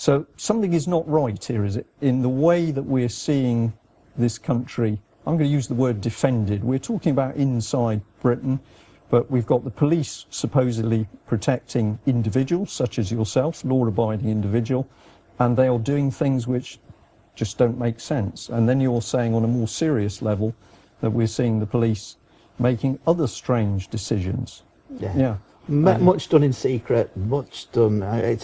So something is not right here, is it? In the way that we're seeing this country, I'm going to use the word defended. We're talking about inside Britain, but we've got the police supposedly protecting individuals such as yourself, law-abiding individual, and they are doing things which just don't make sense. And then you're saying on a more serious level that we're seeing the police making other strange decisions. Yeah. Much done in secret, much done. It's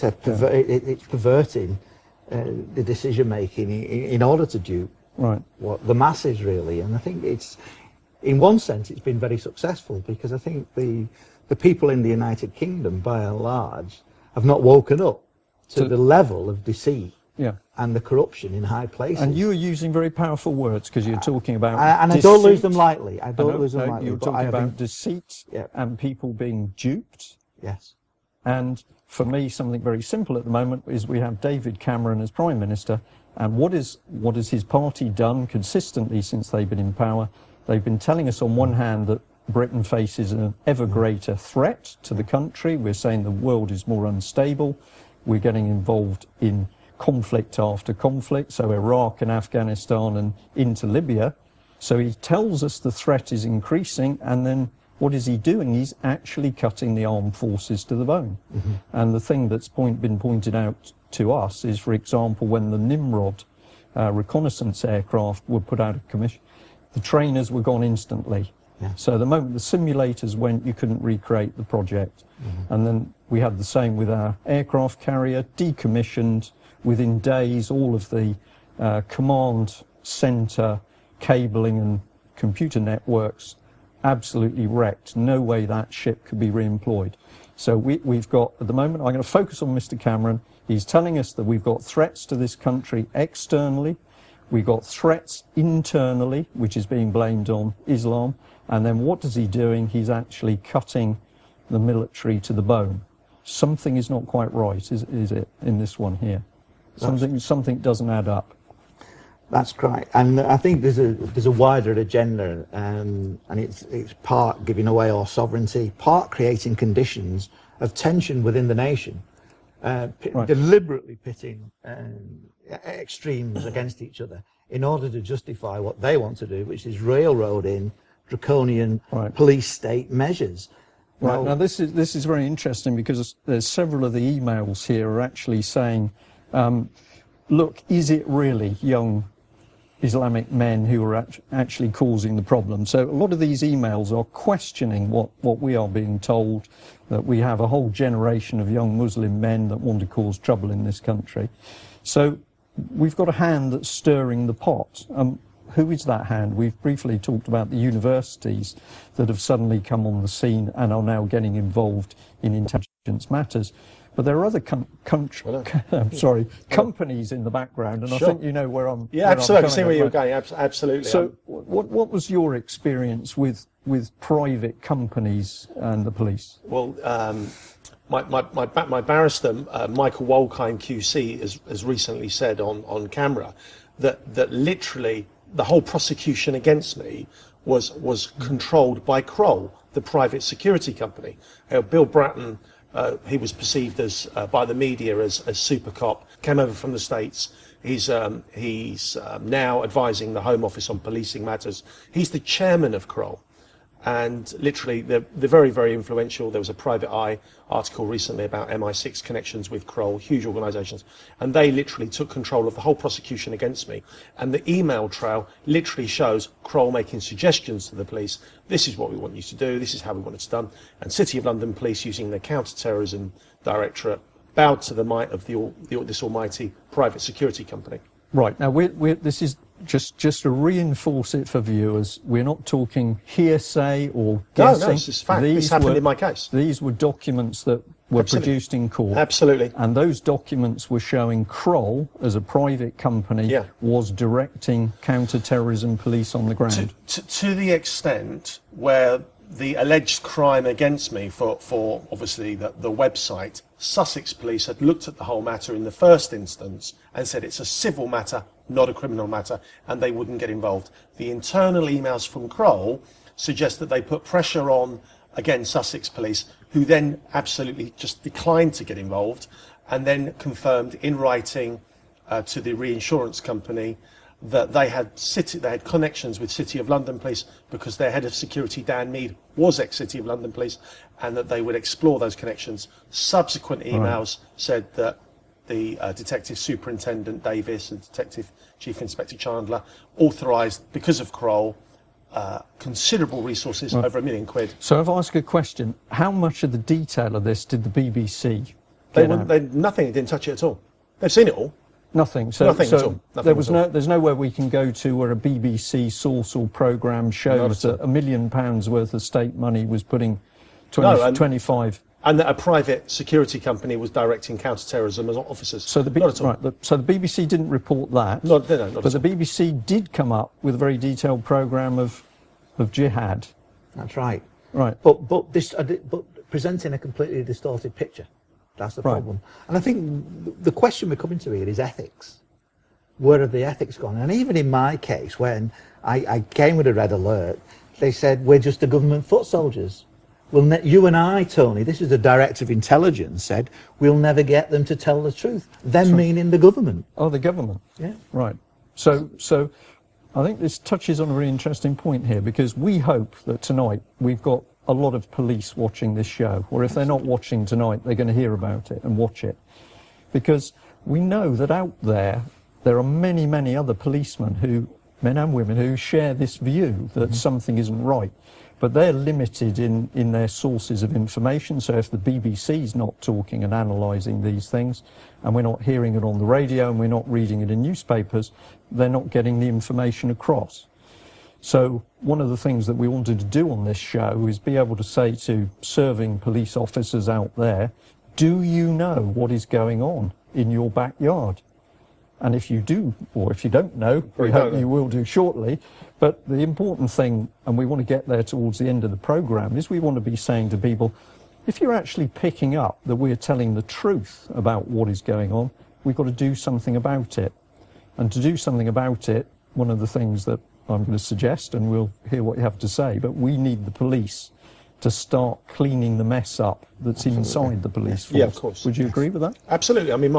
perverting the decision making in order to dupe what the masses really. And I think it's, in one sense, it's been very successful, because I think the people in the United Kingdom, by and large, have not woken up to the level of deceit and the corruption in high places. And you are using very powerful words, because you're talking about and deceit. I don't lose them lightly. I don't lose them lightly. You're talking about deceit and people being duped. Yes. And for me, something very simple at the moment is we have David Cameron as Prime Minister, and what has his party done consistently since they've been in power? They've been telling us on one hand that Britain faces an ever greater threat to the country. We're saying the world is more unstable. We're getting involved in conflict after conflict, so Iraq and Afghanistan and into Libya. So he tells us the threat is increasing, and then what is he doing? He's actually cutting the armed forces to the bone. And the thing that's been pointed out to us is, for example, when the Nimrod reconnaissance aircraft were put out of commission, the trainers were gone instantly. So the moment the simulators went, you couldn't recreate the project. And then we had the same with our aircraft carrier, decommissioned within days. All of the command center cabling and computer networks absolutely wrecked. No way that ship could be re-employed. So we've got, at the moment, I'm going to focus on Mr. Cameron. He's telling us that we've got threats to this country externally. We've got threats internally, which is being blamed on Islam. And then what is he doing? He's actually cutting the military to the bone. Something is not quite right, is it, in this one here? Something doesn't add up. That's right, and I think there's a wider agenda, and it's part giving away our sovereignty, part creating conditions of tension within the nation, deliberately pitting extremes against each other in order to justify what they want to do, which is railroading draconian police state measures. Right. Now this is very interesting, because there's several of the emails here are actually saying, look, is it really young Islamic men who are actually causing the problem? So a lot of these emails are questioning what we are being told, that we have a whole generation of young Muslim men that want to cause trouble in this country. So we've got a hand that's stirring the pot. Who is that hand? We've briefly talked about the universities that have suddenly come on the scene and are now getting involved in intelligence matters. But there are other companies in the background, and I think you know where I'm. Yeah, absolutely. I see where you're going. Absolutely. So, what was your experience with private companies and the police? Well, my barrister, Michael Wolkine QC, has recently said on camera that literally the whole prosecution against me was controlled by Kroll, the private security company. Bill Bratton. He was perceived as by the media as super cop. Came over from the States. He's now advising the Home Office on policing matters. He's the chairman of Kroll, and literally they're very, very influential. There was a Private Eye article recently about MI6 connections with Kroll, huge organisations, and they literally took control of the whole prosecution against me. And the email trail literally shows Kroll making suggestions to the police. This is what we want you to do. This is how we want it done. And City of London Police, using their counter-terrorism directorate, bowed to the might of this almighty private security company. Right. Now, this is just to reinforce it for viewers. We're not talking hearsay or guessing. No, this is fact. This happened in my case. These were documents that were produced in court. Absolutely. And those documents were showing Kroll, as a private company, was directing counter-terrorism police on the ground. To the extent where the alleged crime against me for obviously the website, Sussex Police had looked at the whole matter in the first instance and said it's a civil matter, not a criminal matter, and they wouldn't get involved. The internal emails from Kroll suggest that they put pressure on, again, Sussex Police, who then absolutely just declined to get involved. and then confirmed in writing to the reinsurance company that they had connections with City of London Police because their head of security, Dan Mead, was ex-City of London Police, and that they would explore those connections. Subsequent emails said that the Detective Superintendent Davis and Detective Chief Inspector Chandler authorised, because of Kroll, considerable resources, over £1 million. So if I ask a question, how much of the detail of this did the BBC Nothing, they didn't touch it at all. They've seen it all. Nothing. So, nothing at all. Nothing there's nowhere we can go to where a BBC source or programme shows that £1 million worth of state money was putting 25. And that a private security company was directing counter-terrorism as officers. So the BBC didn't report that. But the BBC did come up with a very detailed programme of jihad. That's right. Right. But presenting a completely distorted picture. That's the problem. And I think the question we're coming to here is ethics. Where have the ethics gone? And even in my case, when I came with a red alert, they said, we're just the government foot soldiers. You and I, Tony, this is the Director of Intelligence, said, we'll never get them to tell the truth. Them meaning the government. Oh, the government. Yeah. Right. So I think this touches on a really interesting point here, because we hope that tonight we've got a lot of police watching this show, or if they're not watching tonight, they're going to hear about it and watch it. Because we know that out there are many, many other policemen, men and women, who share this view that something isn't right. But they're limited in their sources of information. So if the BBC's not talking and analysing these things, and we're not hearing it on the radio and we're not reading it in newspapers, they're not getting the information across. So one of the things that we wanted to do on this show is be able to say to serving police officers out there, do you know what is going on in your backyard? And if you do, or if you don't know, we hope you will do shortly. But the important thing, and we want to get there towards the end of the programme, is we want to be saying to people, if you're actually picking up that we're telling the truth about what is going on, we've got to do something about it. And to do something about it, one of the things that I'm going to suggest, and we'll hear what you have to say, but we need the police to start cleaning the mess up that's inside the police force. Yeah, of course. Would you agree with that? Absolutely. I mean,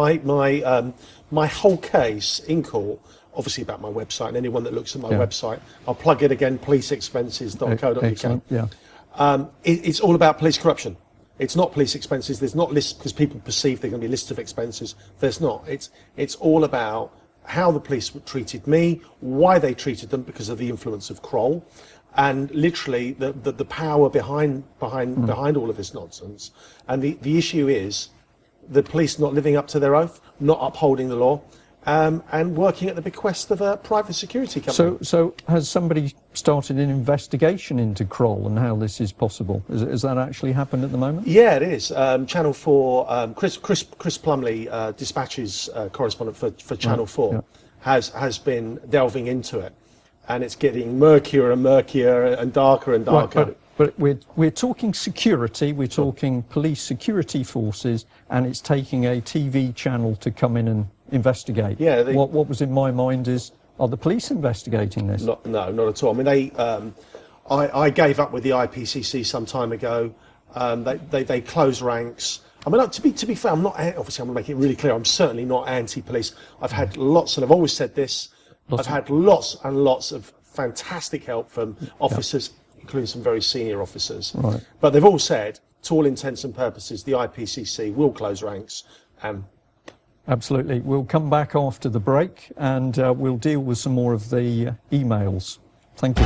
my whole case in court, obviously about my website, and anyone that looks at my website, I'll plug it again, policeexpenses.co.uk. Excellent, yeah. It's all about police corruption. It's not police expenses. There's not lists, because people perceive they're going to be lists of expenses. There's not. It's all about how the police treated me, why they treated them, because of the influence of Kroll, and literally the power behind all of this nonsense. And the issue is the police not living up to their oath, not upholding the law, and working at the bequest of a private security company. So has somebody started an investigation into Kroll and how this is possible? Has that actually happened at the moment? Yeah, it is. Channel 4, Chris Plumley, Dispatch's correspondent for Channel 4, has been delving into it. And it's getting murkier and murkier and darker and darker. Right, but we're talking security, we're talking police security forces, and it's taking a TV channel to come in and investigate. Yeah. What was in my mind is, are the police investigating this? No, not at all. I mean, I gave up with the IPCC some time ago. They closed ranks. I mean, to be fair, I'm not. Obviously, I'm going to make it really clear. I'm certainly not anti-police. I've had lots, and I've always said this. I've had lots and lots of fantastic help from officers, including some very senior officers. Right. But they've all said, to all intents and purposes, the IPCC will close ranks. Absolutely. We'll come back after the break, and we'll deal with some more of the emails. Thank you.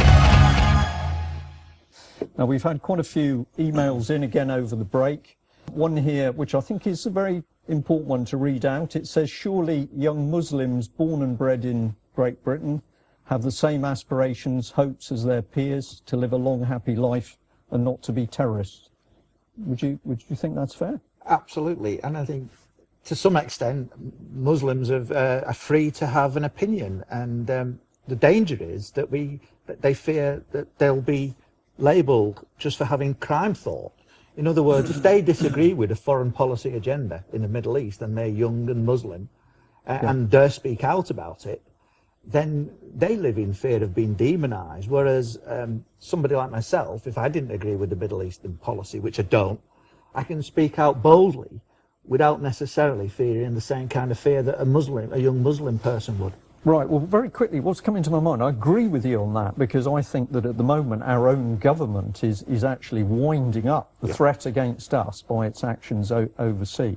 Now, we've had quite a few emails in again over the break. One here, which I think is a very important one to read out. It says, surely young Muslims born and bred in Great Britain have the same aspirations, hopes as their peers to live a long, happy life and not to be terrorists. Would you think that's fair? Absolutely. And I think to some extent, Muslims are free to have an opinion. And the danger is that they fear that they'll be labelled just for having crime thought. In other words, if they disagree with a foreign policy agenda in the Middle East and they're young and Muslim and dare speak out about it, then they live in fear of being demonised. Whereas somebody like myself, if I didn't agree with the Middle Eastern policy, which I don't, I can speak out boldly without necessarily fearing the same kind of fear that a young Muslim person would. Right, well, very quickly, what's coming to my mind, I agree with you on that, because I think that at the moment our own government is actually winding up the threat against us by its actions overseas.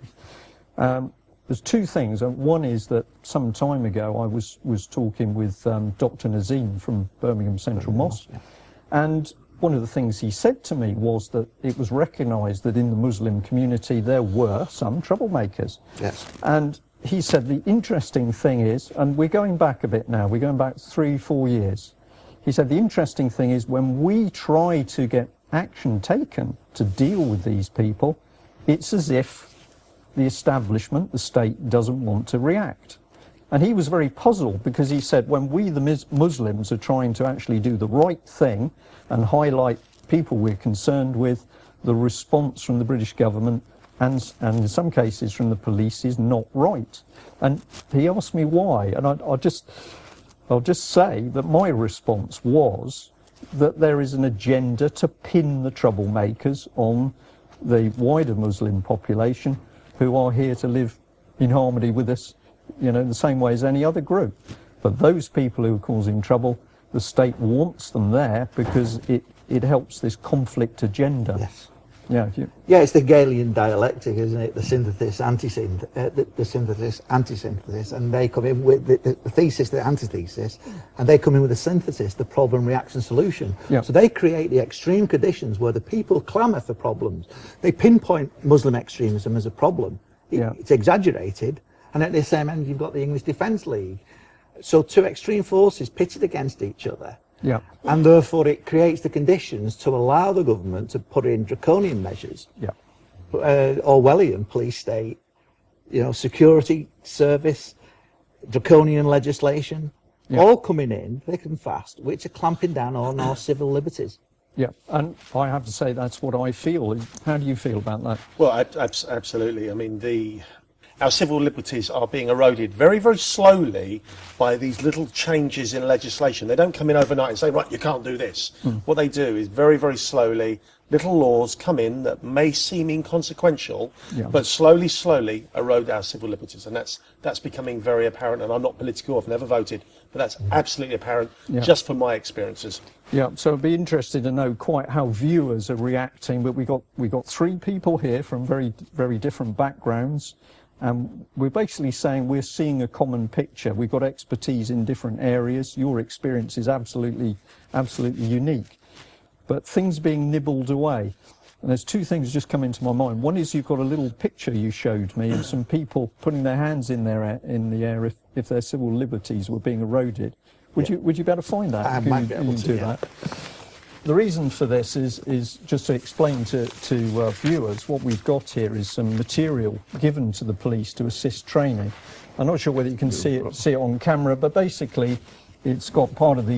There's two things. One is that some time ago I was talking with Dr. Nazim from Birmingham Central Mosque, and one of the things he said to me was that it was recognised that in the Muslim community there were some troublemakers. Yes. And he said the interesting thing is, and we're going back a bit now, we're going back 3-4 years. He said the interesting thing is when we try to get action taken to deal with these people, it's as if the establishment, the state, doesn't want to react. And he was very puzzled because he said when we, the Muslims, are trying to actually do the right thing and highlight people we're concerned with, the response from the British government and in some cases from the police is not right. And he asked me why, and I'll just say that my response was that there is an agenda to pin the troublemakers on the wider Muslim population who are here to live in harmony with us, you know, the same way as any other group. But those people who are causing trouble, the state wants them there because it helps this conflict agenda. Yes. Yeah, yeah, it's the Hegelian dialectic, isn't it? The synthesis, the synthesis, anti-synthesis, and they come in with the thesis, the antithesis, and they come in with the synthesis, the problem, reaction, solution. Yeah. So they create the extreme conditions where the people clamour for problems. They pinpoint Muslim extremism as a problem. It's exaggerated, and at the same end you've got the English Defence League. So two extreme forces pitted against each other. Yeah. And therefore it creates the conditions to allow the government to put in draconian measures. Yeah. Orwellian police state, you know, security service, draconian legislation, all coming in thick and fast, which are clamping down on our civil liberties. Yeah, and I have to say that's what I feel. How do you feel about that? Well, absolutely. I mean, our civil liberties are being eroded very, very slowly by these little changes in legislation. They don't come in overnight and say, right, you can't do this. What they do is very, very slowly, little laws come in that may seem inconsequential, but slowly erode our civil liberties. And that's becoming very apparent. And I'm not political, I've never voted, but that's absolutely apparent just from my experiences. Yeah, so I'd be interested to know quite how viewers are reacting. But we got three people here from very, very different backgrounds. We're basically saying we're seeing a common picture. We've got expertise in different areas. Your experience is absolutely unique. But things being nibbled away. And there's two things just come into my mind. One is you've got a little picture you showed me of some people putting their hands in the air if their civil liberties were being eroded. Would you be able to find that? I might be able to do that. The reason for this is just to explain to viewers what we've got here is some material given to the police to assist training. I'm not sure whether you can see it on camera, but basically it's got part of the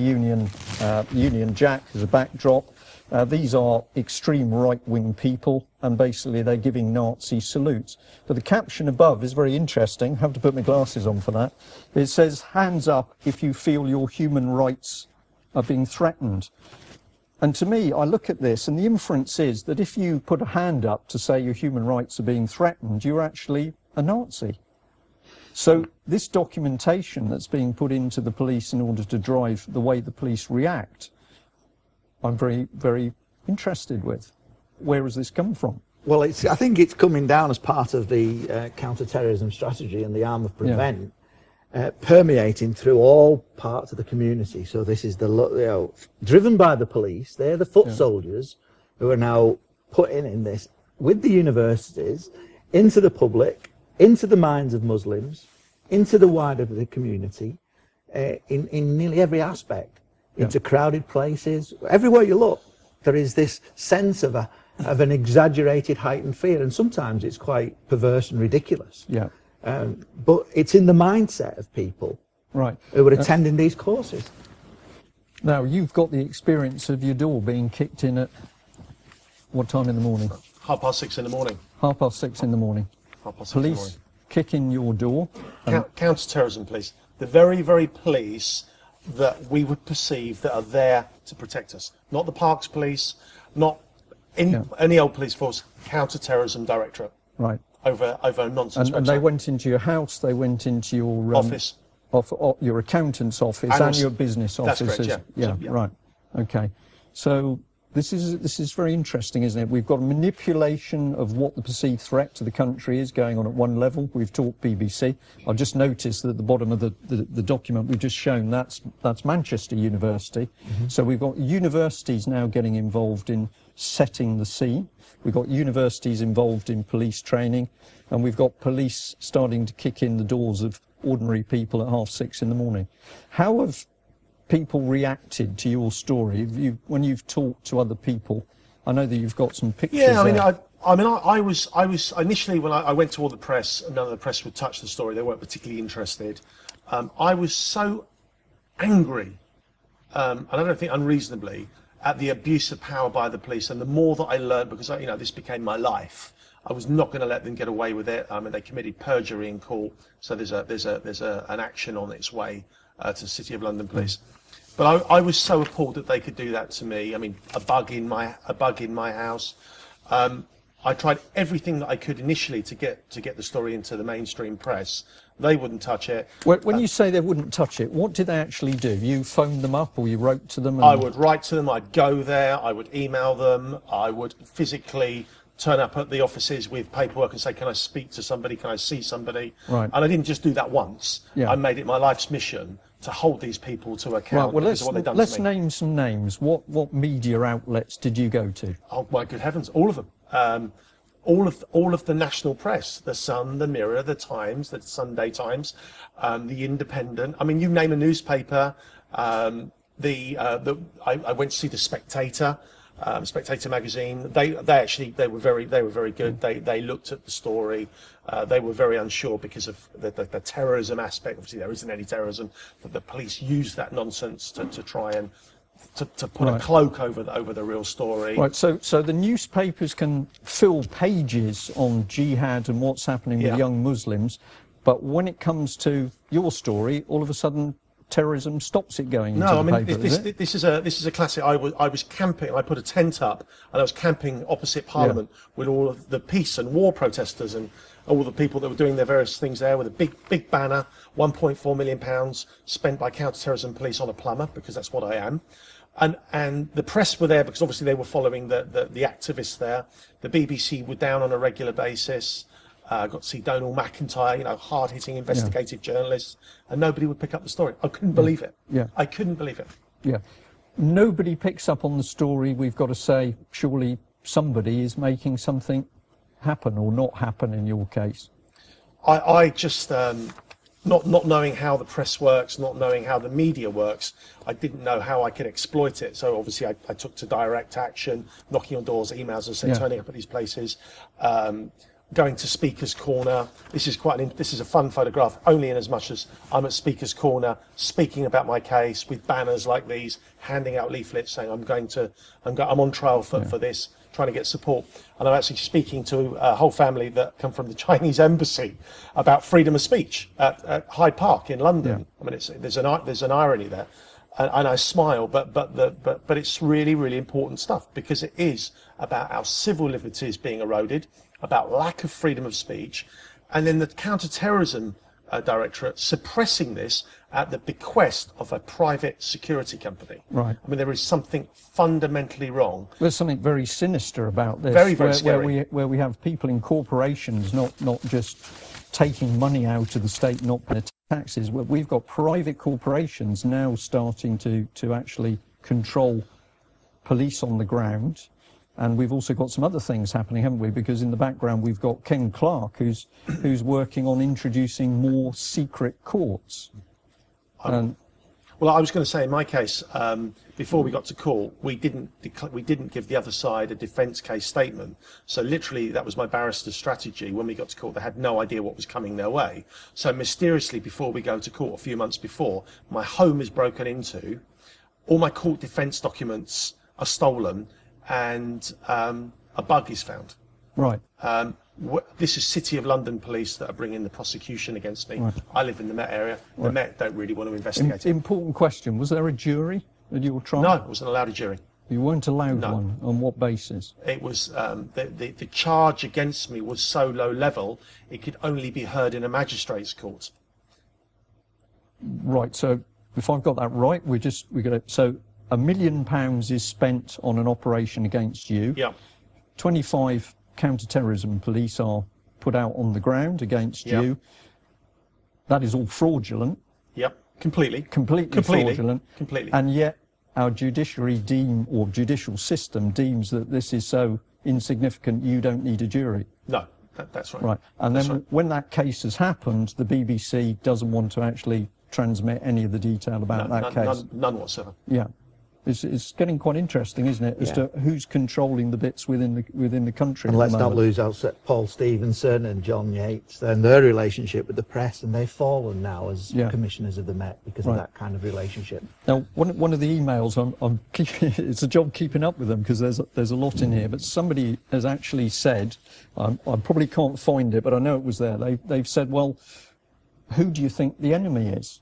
Union Jack as a backdrop. These are extreme right-wing people, and basically they're giving Nazi salutes. But the caption above is very interesting. I have to put my glasses on for that. It says, "Hands up if you feel your human rights are being threatened." And to me, I look at this, and the inference is that if you put a hand up to say your human rights are being threatened, you're actually a Nazi. So this documentation that's being put into the police in order to drive the way the police react, I'm very, very interested with. Where has this come from? Well, I think it's coming down as part of the counter-terrorism strategy and the arm of prevent. Permeating through all parts of the community. So this is driven by the police. They're the foot soldiers who are now putting in this with the universities, into the public, into the minds of Muslims, into the wider the community, in nearly every aspect, into crowded places. Everywhere you look, there is this sense of an exaggerated, heightened fear, and sometimes it's quite perverse and ridiculous. Yeah. But it's in the mindset of people who are attending these courses. Now, you've got the experience of your door being kicked in at what time in the morning? 6:30 in the morning. 6:30 in the morning. Police kick in your door. Counter-terrorism police. The very, very police that we would perceive that are there to protect us. Not the Parks Police, not any old police force, Counter-Terrorism Directorate. Right. over a nonsense and they went into your house, they went into your office, your accountant's office, and your business office. That's correct, yeah. Right. Okay. So this is very interesting, isn't it? We've got manipulation of what the perceived threat to the country is going on at one level. We've talked BBC. I've just noticed that at the bottom of the document we've just shown, that's Manchester University. Mm-hmm. So we've got universities now getting involved in setting the scene. We've got universities involved in police training, and we've got police starting to kick in the doors of ordinary people at 6:30 in the morning. How have people reacted to your story? When you've talked to other people, I know that you've got some pictures. Yeah, I was initially, when I went to all the press, none of the press would touch the story. They weren't particularly interested. I was so angry, and I don't think unreasonably, at the abuse of power by the police. And the more that I learned, because this became my life, I was not going to let them get away with it. I mean, they committed perjury in court, so there's an action on its way to the City of London Police. But I was so appalled that they could do that to me. I mean, a bug in my house. I tried everything that I could initially to get the story into the mainstream press. They wouldn't touch it. When you say they wouldn't touch it, what did they actually do? You phoned them up, or you wrote to them? I would write to them. I'd go there. I would email them. I would physically turn up at the offices with paperwork and say, "Can I speak to somebody? Can I see somebody?" Right. And I didn't just do that once. Yeah. I made it my life's mission to hold these people to account. Right, well, let's name some names. What media outlets did you go to? Oh my good heavens, all of them. All of the national press: the Sun, the Mirror, the Times, the Sunday Times, the Independent. I mean, you name a newspaper. I went to see the Spectator. Spectator magazine. They were very good. They looked at the story. They were very unsure because of the terrorism aspect. Obviously, there isn't any terrorism, but the police used that nonsense to try and to put a cloak over the real story. Right. So the newspapers can fill pages on jihad and what's happening with young Muslims, but when it comes to your story, all of a sudden terrorism stops it going into the paper. This is a classic. I was camping. I put a tent up, and I was camping opposite Parliament with all of the peace and war protesters and all the people that were doing their various things there, with a big banner, £1.4 million spent by counter-terrorism police on a plumber, because that's what I am. And the press were there because obviously they were following the activists there. The BBC were down on a regular basis. Got to see Donal McIntyre, hard-hitting investigative journalists, and nobody would pick up the story. I couldn't believe it. Yeah. I couldn't believe it. Yeah. Nobody picks up on the story. We've got to say, surely somebody is making something happen or not happen in your case. I just, not knowing how the press works, not knowing how the media works, I didn't know how I could exploit it. So obviously I took to direct action, knocking on doors, emails, as I said, turning up at these places. Going to Speaker's Corner. This is a fun photograph, only in as much as I'm at Speaker's Corner speaking about my case with banners like these, handing out leaflets saying I'm on trial for this, trying to get support. And I'm actually speaking to a whole family that come from the Chinese embassy about freedom of speech at Hyde Park in London. I mean, there's an irony there. And I smile, but it's really, really important stuff, because it is about our civil liberties being eroded, about lack of freedom of speech, and then the counter-terrorism directorate suppressing this at the bequest of a private security company. Right. I mean, there is something fundamentally wrong. There's something very sinister about this. Very, very scary. Where we have people in corporations not just taking money out of the state, not paying taxes. We've got private corporations now starting to actually control police on the ground. And we've also got some other things happening, haven't we? Because in the background, we've got Ken Clarke, who's working on introducing more secret courts. Well, I was going to say, in my case, before we got to court, we didn't give the other side a defence case statement. So literally, that was my barrister's strategy. When we got to court, they had no idea what was coming their way. So mysteriously, before we go to court, a few months before, my home is broken into, all my court defence documents are stolen, and a bug is found. Right. This is City of London police that are bringing the prosecution against me. Right. I live in the Met area. The Met don't really want to investigate it. Important question. Was there a jury at your trial? No, I wasn't allowed a jury. You weren't allowed No. one. On what basis? It was the charge against me was so low level it could only be heard in a magistrate's court. Right. So if I've got that right, so £1 million is spent on an operation against you. Yeah. 25 counter-terrorism police are put out on the ground against you. That is all fraudulent. Yep. Completely Fraudulent. Completely. And yet our judicial system deems that this is so insignificant you don't need a jury. No, that's right. Right. And then when that case has happened, the BBC doesn't want to actually transmit any of the detail about that case. None whatsoever. Yeah. It's getting quite interesting, isn't it, as to who's controlling the bits within the country. And let's not lose out Paul Stevenson and John Yates and their relationship with the press, and they've fallen now as commissioners of the Met because of that kind of relationship. Now, one of the emails, I'm keeping, it's a job keeping up with them because there's a lot in here, but somebody has actually said, I probably can't find it, but I know it was there. They've said, well, who do you think the enemy is?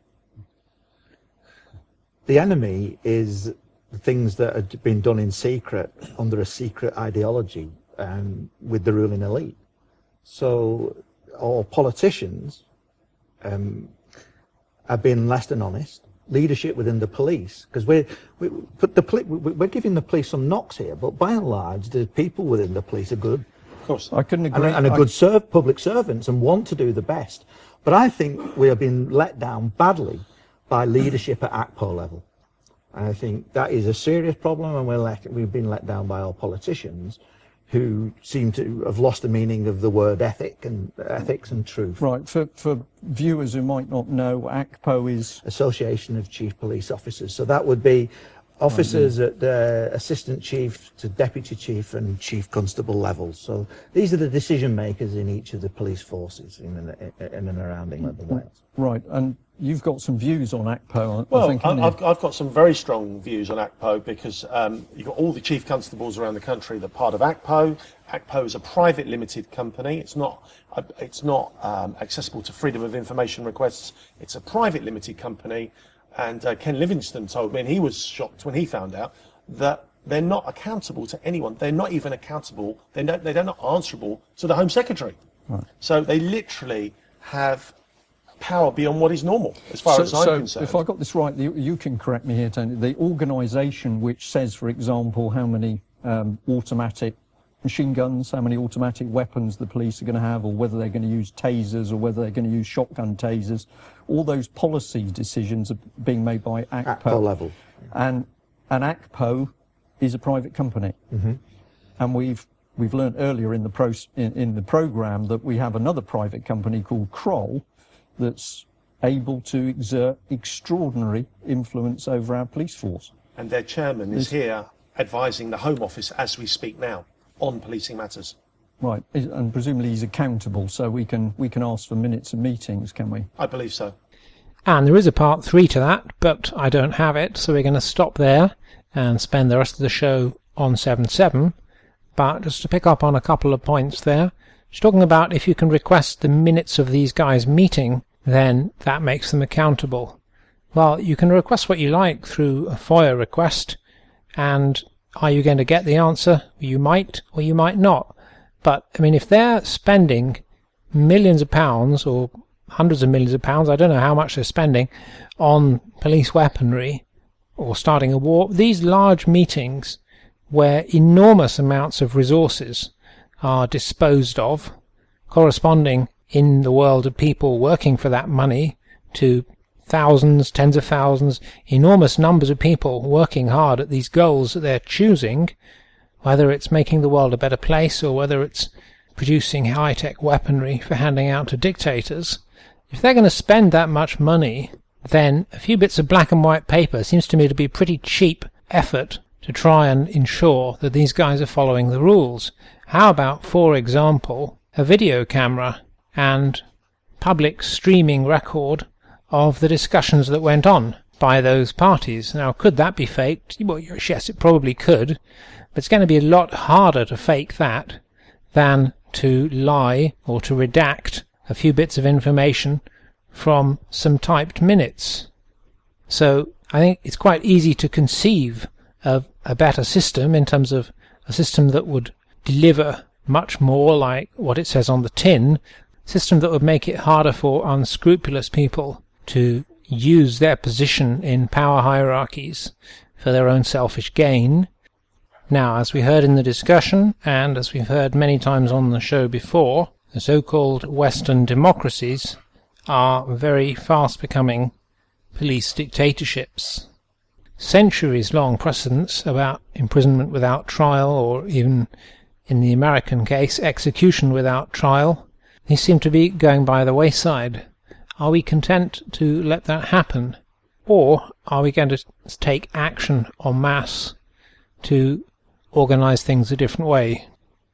The enemy is the things that have been done in secret under a secret ideology with the ruling elite. So all politicians have been less than honest. Leadership within the police, because we're giving the police some knocks here, but by and large, the people within the police are good. Of course. I couldn't agree. And are good public servants and want to do the best. But I think we have been let down badly by leadership at ACPO level. And I think that is a serious problem, and we've been let down by our politicians who seem to have lost the meaning of the word ethics and truth. Right. For viewers who might not know, ACPO is Association of Chief Police Officers. So that would be officers at the assistant chief to deputy chief and chief constable levels. So these are the decision makers in each of the police forces in and around England and Wales. Right. And you've got some views on ACPO, Well, I think. I've got some very strong views on ACPO because you've got all the chief constables around the country that are part of ACPO. ACPO is a private limited company. It's not accessible to freedom of information requests. It's a private limited company. And Ken Livingstone told me, and he was shocked when he found out, that they're not accountable to anyone. They're not even accountable. They're not answerable to the Home Secretary. Right. So they literally have power beyond what is normal, as far as I'm concerned. If I got this right, you can correct me here, Tony. The organisation which says, for example, how many automatic machine guns, how many automatic weapons the police are going to have, or whether they're going to use tasers, or whether they're going to use shotgun tasers, all those policy decisions are being made by ACPO. ACPO level. And ACPO is a private company. Mm-hmm. And we've learned earlier in the programme that we have another private company called Kroll that's able to exert extraordinary influence over our police force. And their chairman is here advising the Home Office as we speak now on policing matters. Right, and presumably he's accountable, so we can ask for minutes of meetings, can we? I believe so. And there is a part 3 to that, but I don't have it, so we're going to stop there and spend the rest of the show on 7.7. But just to pick up on a couple of points there, she's talking about if you can request the minutes of these guys meeting, then that makes them accountable. Well, you can request what you like through a FOIA request, and are you going to get the answer? You might or you might not. But, I mean, if they're spending millions of pounds or hundreds of millions of pounds, I don't know how much they're spending, on police weaponry or starting a war, these large meetings where enormous amounts of resources are disposed of, corresponding in the world of people working for that money to thousands, tens of thousands, enormous numbers of people working hard at these goals that they're choosing, whether it's making the world a better place or whether it's producing high-tech weaponry for handing out to dictators. If they're going to spend that much money, then a few bits of black and white paper seems to me to be a pretty cheap effort to try and ensure that these guys are following the rules. How about, for example, a video camera and public streaming record of the discussions that went on by those parties? Now, could that be faked? Well, yes, it probably could, but it's going to be a lot harder to fake that than to lie or to redact a few bits of information from some typed minutes. So I think it's quite easy to conceive of a better system in terms of a system that would deliver much more like what it says on the tin, a system that would make it harder for unscrupulous people to use their position in power hierarchies for their own selfish gain. Now, as we heard in the discussion, and as we've heard many times on the show before, the so-called Western democracies are very fast becoming police dictatorships. Centuries-long precedents about imprisonment without trial, or even in the American case, execution without trial, these seem to be going by the wayside. Are we content to let that happen? Or are we going to take action en masse to organise things a different way?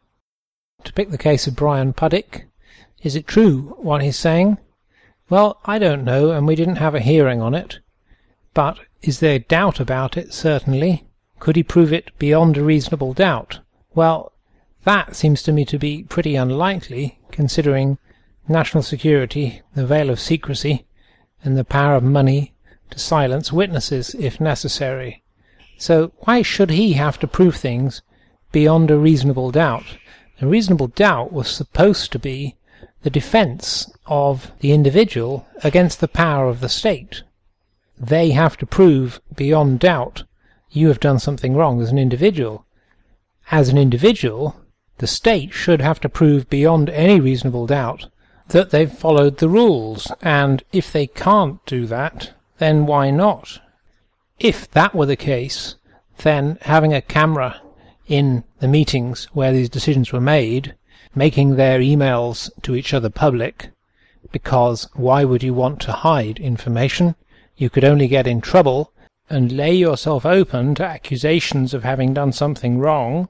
To pick the case of Brian Puddick, is it true what he's saying? Well, I don't know, and we didn't have a hearing on it. But is there doubt about it? Certainly. Could he prove it beyond a reasonable doubt? Well, that seems to me to be pretty unlikely, considering national security, the veil of secrecy, and the power of money to silence witnesses if necessary. So why should he have to prove things beyond a reasonable doubt? A reasonable doubt was supposed to be the defence of the individual against the power of the state. They have to prove beyond doubt you have done something wrong as an individual. As an individual, the state should have to prove beyond any reasonable doubt that they've followed the rules, and if they can't do that, then why not? If that were the case, then having a camera in the meetings where these decisions were made, making their emails to each other public, because why would you want to hide information? You could only get in trouble and lay yourself open to accusations of having done something wrong,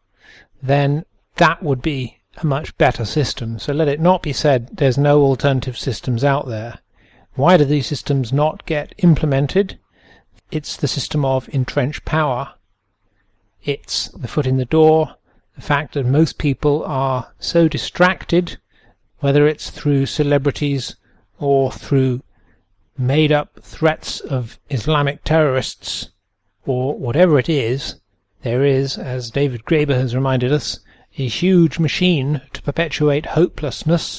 then that would be a much better system. So let it not be said there's no alternative systems out there. Why do these systems not get implemented? It's the system of entrenched power. It's the foot in the door, the fact that most people are so distracted, whether it's through celebrities or through made-up threats of Islamic terrorists, or whatever it is, there is, as David Graeber has reminded us, a huge machine to perpetuate hopelessness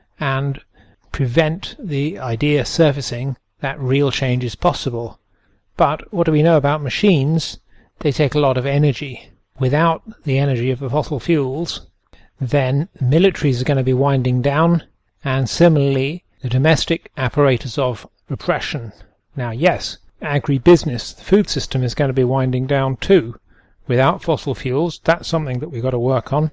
and prevent the idea surfacing that real change is possible. But what do we know about machines? They take a lot of energy. Without the energy of the fossil fuels, then militaries are going to be winding down, and similarly the domestic apparatus of repression. Now yes, agribusiness, the food system is going to be winding down too. Without fossil fuels, that's something that we've got to work on.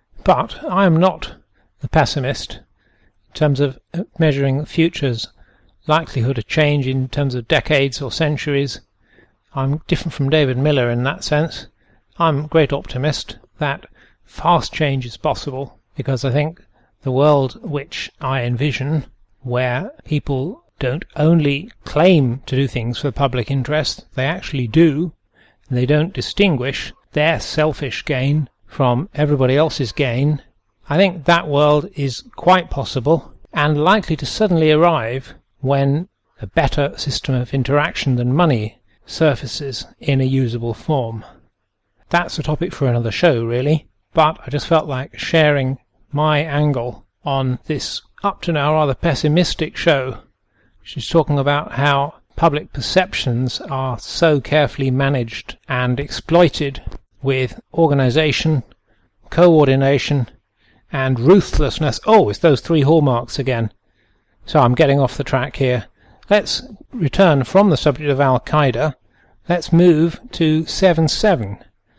But I am not the pessimist in terms of measuring the future's likelihood of change in terms of decades or centuries. I'm different from David Miller in that sense. I'm a great optimist that fast change is possible, because I think the world which I envision, where people don't only claim to do things for the public interest, they actually do, and they don't distinguish their selfish gain from everybody else's gain, I think that world is quite possible and likely to suddenly arrive when a better system of interaction than money surfaces in a usable form. That's a topic for another show, really, but I just felt like sharing my angle on this up to now rather pessimistic show, which is talking about how public perceptions are so carefully managed and exploited with organisation, coordination, and ruthlessness. Oh, it's those three hallmarks again. So I'm getting off the track here. Let's return from the subject of Al-Qaeda. Let's move to 7/7.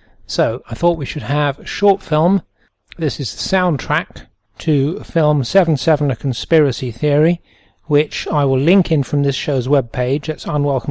So I thought we should have a short film. This is the soundtrack to film 7/7 A Conspiracy Theory, which I will link in from this show's webpage. It's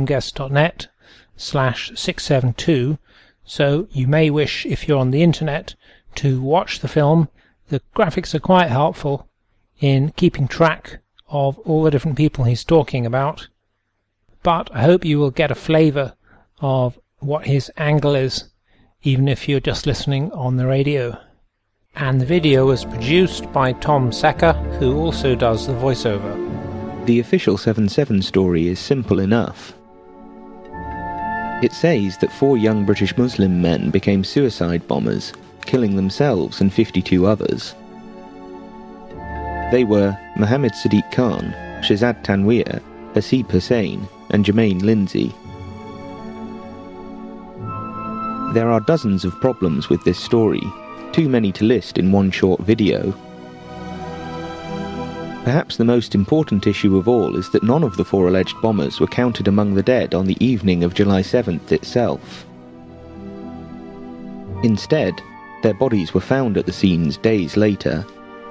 unwelcomeguest.net/672. So you may wish, if you're on the internet, to watch the film. The graphics are quite helpful in keeping track of all the different people he's talking about. But I hope you will get a flavour of what his angle is, even if you're just listening on the radio. And the video was produced by Tom Secker, who also does the voiceover. The official 7/7 story is simple enough. It says that 4 young British Muslim men became suicide bombers, killing themselves and 52 others. They were Mohammed Sadiq Khan, Shahzad Tanweer, Hasib Hussain, and Jermaine Lindsay. There are dozens of problems with this story, too many to list in one short video. Perhaps the most important issue of all is that none of the 4 alleged bombers were counted among the dead on the evening of July 7th itself. Instead, their bodies were found at the scenes days later.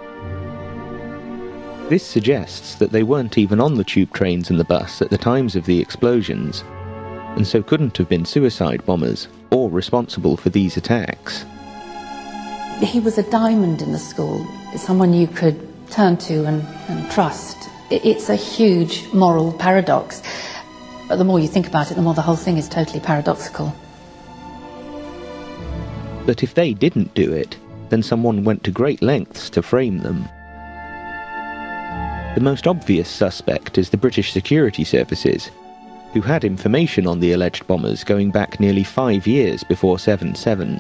This suggests that they weren't even on the tube trains and the bus at the times of the explosions, and so couldn't have been suicide bombers or responsible for these attacks. He was a diamond in the school, someone you could turn to and trust. It's a huge moral paradox, but the more you think about it, the more the whole thing is totally paradoxical. But if they didn't do it, then someone went to great lengths to frame them. The most obvious suspect is the British security services, who had information on the alleged bombers going back nearly 5 years before 7/7.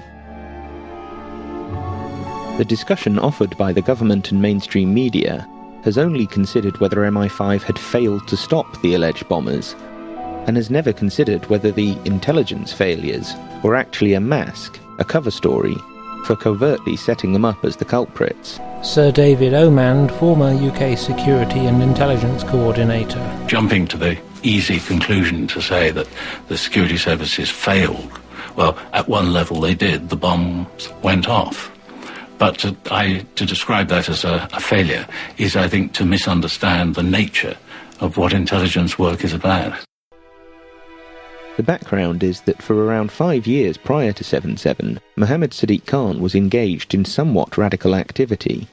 The discussion offered by the government and mainstream media has only considered whether MI5 had failed to stop the alleged bombers, and has never considered whether the intelligence failures were actually a mask, a cover story, for covertly setting them up as the culprits. Sir David Omand, former UK Security and Intelligence Coordinator. Jumping to the easy conclusion to say that the security services failed, well, at one level they did. The bombs went off. But to describe that as a failure is, I think, to misunderstand the nature of what intelligence work is about. The background is that for around 5 years prior to 7/7, Mohammed Sadiq Khan was engaged in somewhat radical activity.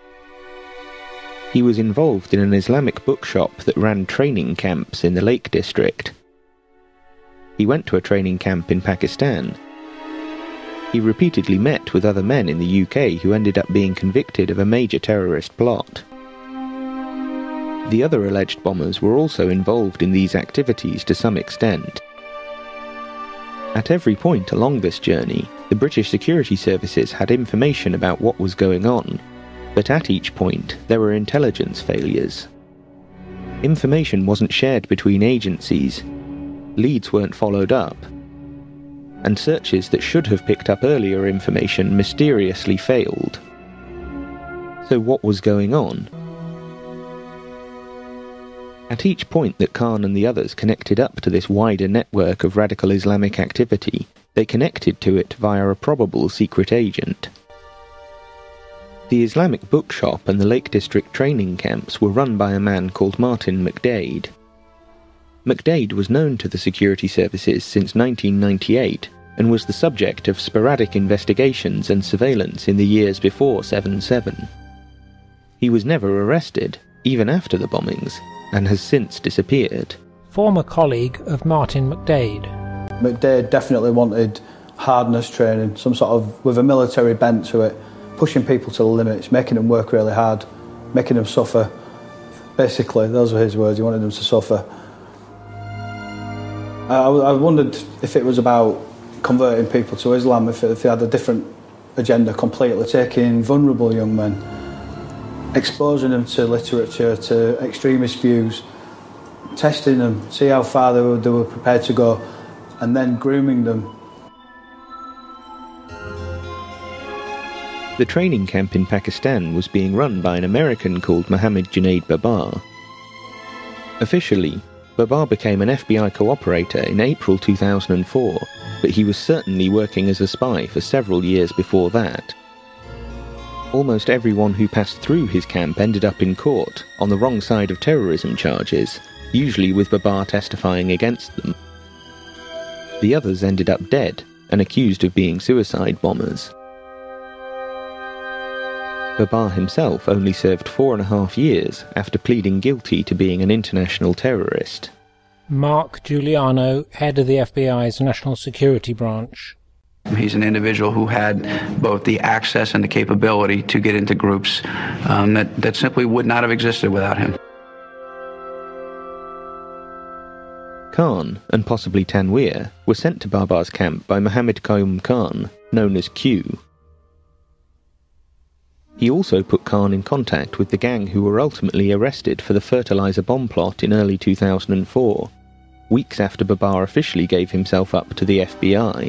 He was involved in an Islamic bookshop that ran training camps in the Lake District. He went to a training camp in Pakistan. He repeatedly met with other men in the UK who ended up being convicted of a major terrorist plot. The other alleged bombers were also involved in these activities to some extent. At every point along this journey, the British security services had information about what was going on, but at each point there were intelligence failures. Information wasn't shared between agencies, leads weren't followed up, and searches that should have picked up earlier information mysteriously failed. So what was going on? At each point that Khan and the others connected up to this wider network of radical Islamic activity, they connected to it via a probable secret agent. The Islamic bookshop and the Lake District training camps were run by a man called Martin McDade. McDade was known to the security services since 1998 and was the subject of sporadic investigations and surveillance in the years before 7/7. He was never arrested, even after the bombings, and has since disappeared. Former colleague of Martin McDade. McDade definitely wanted hardness training, some sort of, with a military bent to it, pushing people to the limits, making them work really hard, making them suffer. Basically, those were his words, he wanted them to suffer. I wondered if it was about converting people to Islam, if they had a different agenda completely, taking vulnerable young men, exposing them to literature, to extremist views, testing them, see how far they were prepared to go, and then grooming them. The training camp in Pakistan was being run by an American called Mohammed Junaid Babar. Officially, Babar became an FBI cooperator in April 2004, but he was certainly working as a spy for several years before that. Almost everyone who passed through his camp ended up in court on the wrong side of terrorism charges, usually with Babar testifying against them. The others ended up dead and accused of being suicide bombers. Babar himself only served 4.5 years after pleading guilty to being an international terrorist. Mark Giuliano, head of the FBI's National Security Branch. He's an individual who had both the access and the capability to get into groups that simply would not have existed without him. Khan, and possibly Tanweer, were sent to Babar's camp by Muhammad Qayyum Khan, known as Q. He also put Khan in contact with the gang who were ultimately arrested for the fertilizer bomb plot in early 2004, weeks after Babar officially gave himself up to the FBI.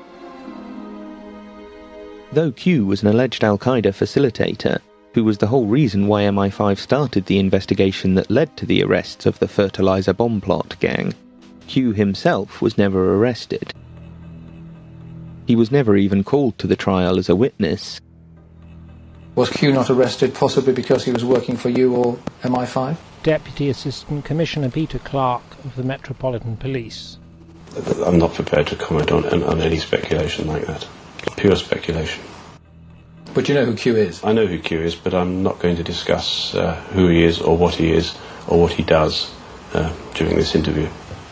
Though Q was an alleged Al-Qaeda facilitator, who was the whole reason why MI5 started the investigation that led to the arrests of the fertilizer bomb plot gang, Q himself was never arrested. He was never even called to the trial as a witness. Was Q not arrested possibly because he was working for you or MI5? Deputy Assistant Commissioner Peter Clark of the Metropolitan Police. I'm not prepared to comment on any speculation like that. Pure speculation. But you know who Q is? I know who Q is, but I'm not going to discuss who he is or what he does during this interview.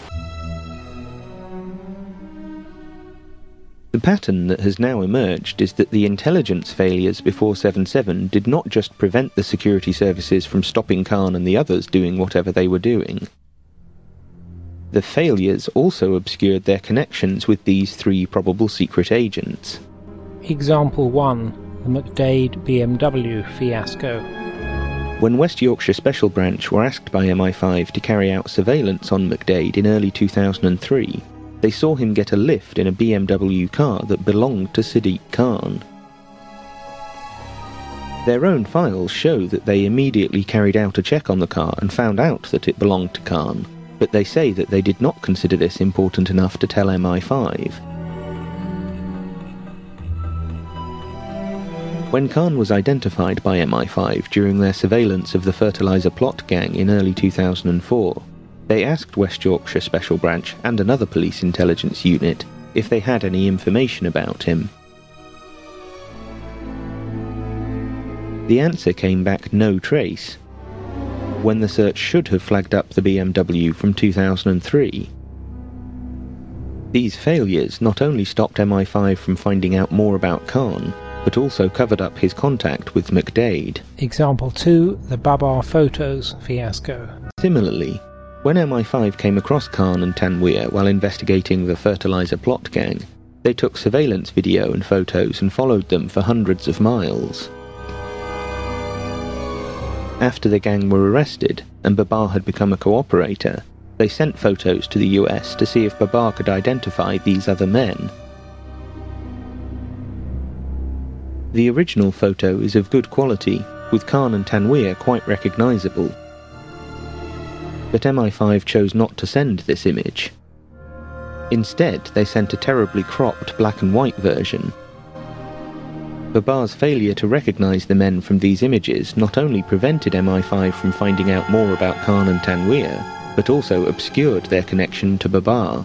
The pattern that has now emerged is that the intelligence failures before 7/7 did not just prevent the security services from stopping Khan and the others doing whatever they were doing. The failures also obscured their connections with these three probable secret agents. Example 1. The McDade BMW fiasco. When West Yorkshire Special Branch were asked by MI5 to carry out surveillance on McDade in early 2003, they saw him get a lift in a BMW car that belonged to Sadiq Khan. Their own files show that they immediately carried out a check on the car and found out that it belonged to Khan, but they say that they did not consider this important enough to tell MI5. When Khan was identified by MI5 during their surveillance of the fertilizer plot gang in early 2004, they asked West Yorkshire Special Branch and another police intelligence unit if they had any information about him. The answer came back no trace, when the search should have flagged up the BMW from 2003. These failures not only stopped MI5 from finding out more about Khan, but also covered up his contact with McDade. Example 2. The Babar Photos fiasco. Similarly, when MI5 came across Khan and Tanweer while investigating the fertilizer plot gang, they took surveillance video and photos and followed them for hundreds of miles. After the gang were arrested and Babar had become a cooperator, they sent photos to the US to see if Babar could identify these other men. The original photo is of good quality, with Khan and Tanweer quite recognisable. But MI5 chose not to send this image. Instead, they sent a terribly cropped black and white version. Babar's failure to recognise the men from these images not only prevented MI5 from finding out more about Khan and Tanweer, but also obscured their connection to Babar.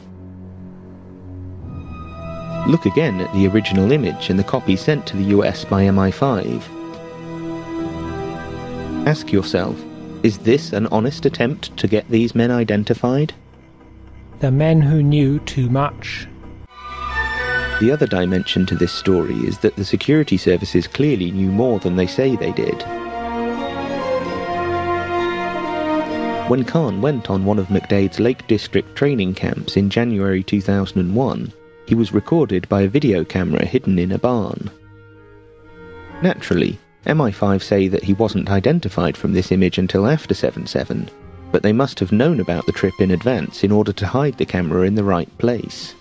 Look again at the original image and the copy sent to the US by MI5. Ask yourself, is this an honest attempt to get these men identified? The men who knew too much. The other dimension to this story is that the security services clearly knew more than they say they did. When Khan went on one of McDade's Lake District training camps in January 2001, he was recorded by a video camera hidden in a barn. Naturally, MI5 say that he wasn't identified from this image until after 7/7, but they must have known about the trip in advance in order to hide the camera in the right place.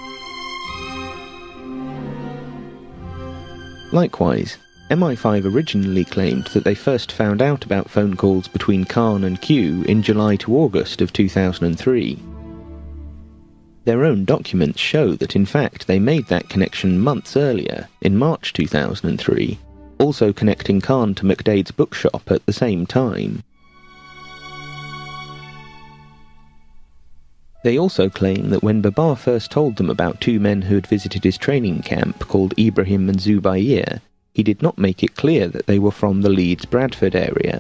Likewise, MI5 originally claimed that they first found out about phone calls between Khan and Q in July to August of 2003. Their own documents show that in fact they made that connection months earlier, in March 2003, also connecting Khan to McDade's bookshop at the same time. They also claim that when Babar first told them about two men who had visited his training camp called Ibrahim and Zubair, he did not make it clear that they were from the Leeds-Bradford area.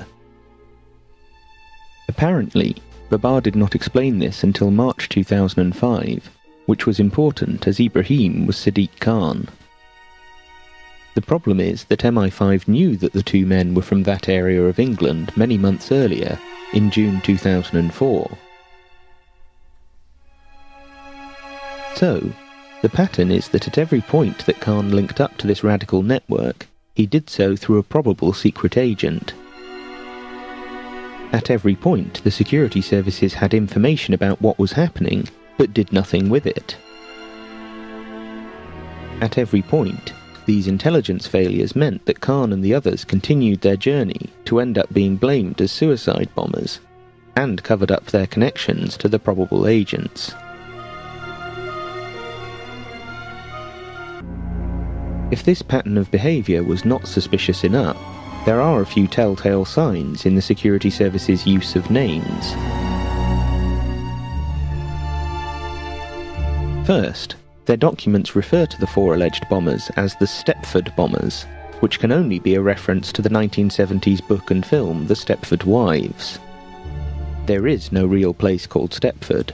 Apparently, Babar did not explain this until March 2005, which was important as Ibrahim was Sadiq Khan. The problem is that MI5 knew that the two men were from that area of England many months earlier, in June 2004. So, the pattern is that at every point that Khan linked up to this radical network, he did so through a probable secret agent. At every point, the security services had information about what was happening, but did nothing with it. At every point, these intelligence failures meant that Khan and the others continued their journey to end up being blamed as suicide bombers, and covered up their connections to the probable agents. If this pattern of behaviour was not suspicious enough, there are a few telltale signs in the security service's use of names. First, their documents refer to the 4 alleged bombers as the Stepford Bombers, which can only be a reference to the 1970s book and film The Stepford Wives. There is no real place called Stepford.